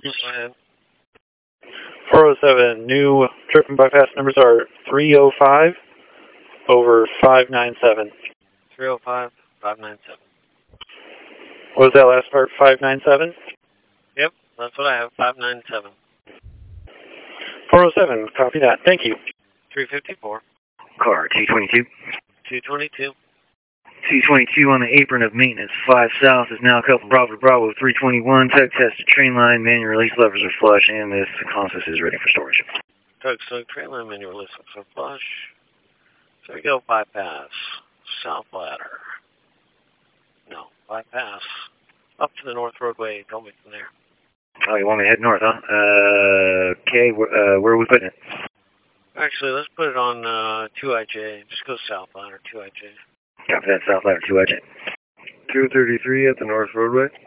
Go ahead. 407, new trip and bypass numbers are 305 over 597. 305, 597. What was that last part, 597? Yep, that's what I have, 597. 407, copy that. Thank you. 354. Car, T22. 222. T22 on the apron of maintenance. 5 south is now coupled Bravo to Bravo 321. Tug test to train line. Manual release levers are flush, and this consist is ready for storage. Tug, so train line manual release levers are flush. So we go bypass. South ladder. No, bypass. Up to the north roadway. Tell me from there. Oh, you want me to head north, huh? Okay, where are we putting it? Actually, let's put it on 2IJ. Just go south ladder, 2IJ. Copy that, south ladder 2IJ. 233 at the north roadway.